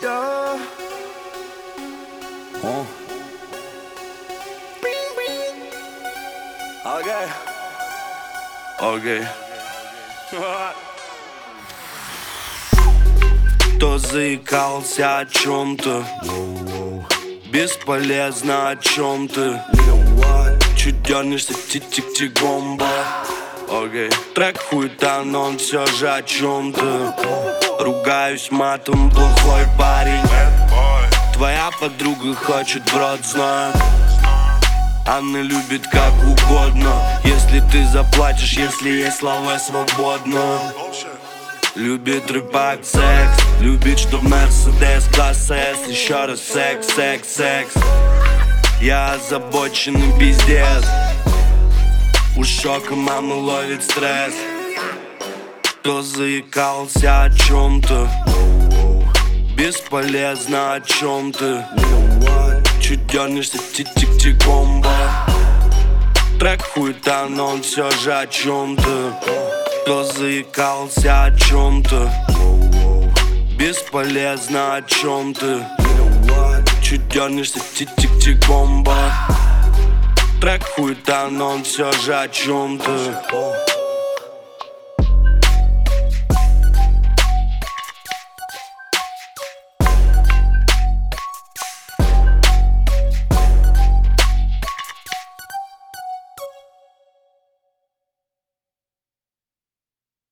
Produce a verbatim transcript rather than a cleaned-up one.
Yeah. Oh. Okay. Okay. Кто заикался о чем-то? Бесполезно о чем ты. Чуть дернешься, тик-тик-тик, бомба. Окей. Okay. Трек хуета, но он все же о чем-то. Ругаюсь матом, плохой парень. Твоя подруга хочет в рот, знаю. Она любит как угодно. Если ты заплатишь, если есть слова свободно. Любит рыбак, секс. Любит, что в Мерседес класс С. Еще раз секс, секс, секс. Я озабоченный пиздец. У шока мама ловит стресс. Кто заикался о чем-то? Бесполезно о чем ты. Чуть дернешься, тик-тик-тик, бомба. Трек хуета, но он все же о чем-то. Кто заикался о чем-то? Бесполезно о чем ты. Чуть дернешься, тик-тик-тик, бомба. Трек хуета, но он все же о чем-то.